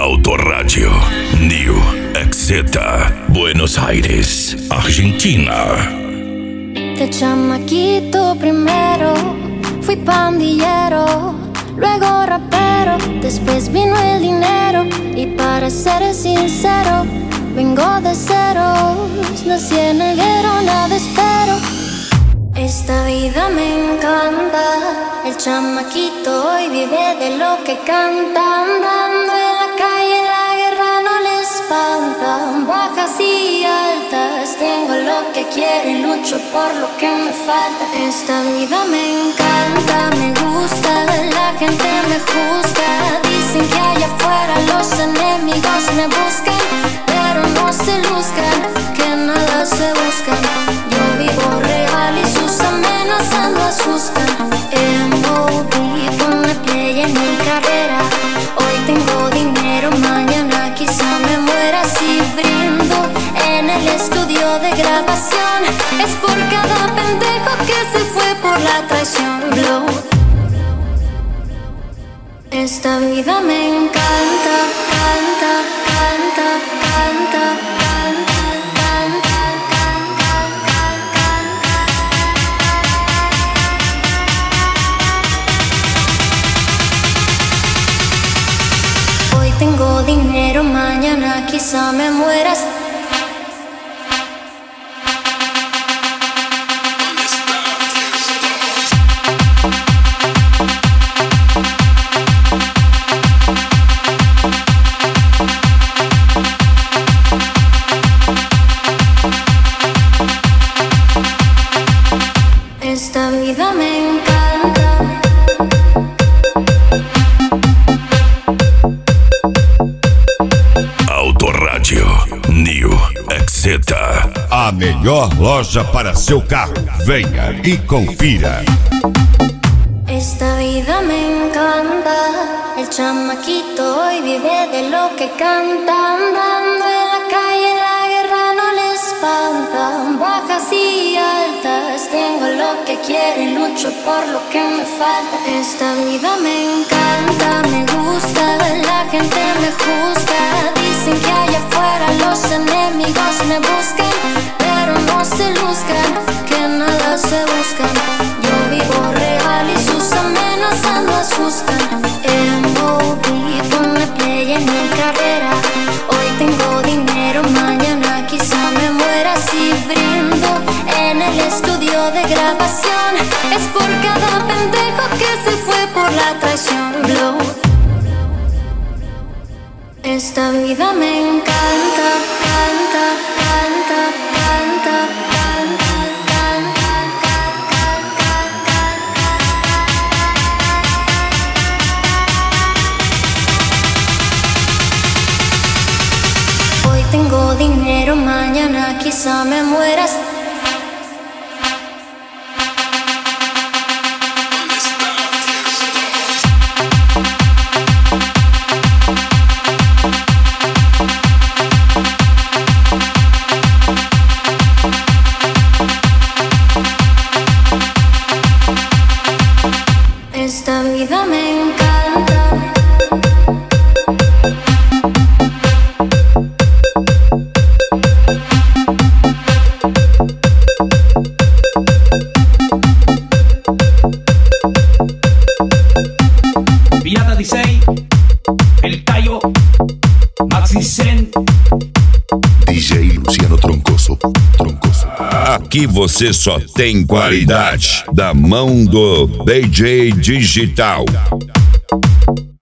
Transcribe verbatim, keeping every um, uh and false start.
Autoradio New Exeta, Buenos Aires, Argentina. De chamaquito primero fui pandillero, luego rapero, después vino el dinero. Y para ser sincero, vengo de ceros, nací en el guero, nada espero. Esta vida me encanta, el chamaquito hoy vive de lo que canta. Andando en la calle la guerra no le espanta, bajas y altas, tengo lo que quiero y lucho por lo que me falta. Esta vida me encanta, me gusta, la gente me juzga. Dicen que allá afuera los enemigos me buscan, pero no se luzcan, que nada se buscan. Yo vivo real y sus amenazas no asustan. M O B con la playa en mi carrera. Hoy tengo dinero, mañana quizá me muera. Si brindo en el estudio de grabación, es por cada pendejo que se fue por la traición. Blow. Esta vida me encanta, canta, canta, canta, canta, canta, canta, canta. Hoy tengo dinero, mañana quizá me mueras. Esta vida me encanta. Autoradio New Exeta, a melhor loja para seu carro. Venha e confira. Esta vida me encanta, el chamaquito hoy vive de lo que canta. Andando en la calle la guerra no le espanta, bajas y altas, tengo lo que quiero y lucho por lo que me falta. Esta vida me encanta, me gusta, la gente me juzga. Dicen que allá afuera los enemigos me buscan, pero no se luzcan, que nada se buscan. Yo vivo real y sus amenazas no asustan. M O B con la playa en mi carrera. Hoy tengo dinero, mañana quizá me muera. Si brindo en el estudio de grabación, es por cada pendejo que se fue por la traición. Blow. Esta vida me encanta, canta, canta, canta, canta, canta, canta, canta. Hoy tengo dinero, mañana quizá me mueras. Esta vida me encanta. Pirata D J, El Cayo, Maxi Zen, D J Luciano Troncoso, Troncoso. Aqui você só tem qualidade da mão do D J Digital.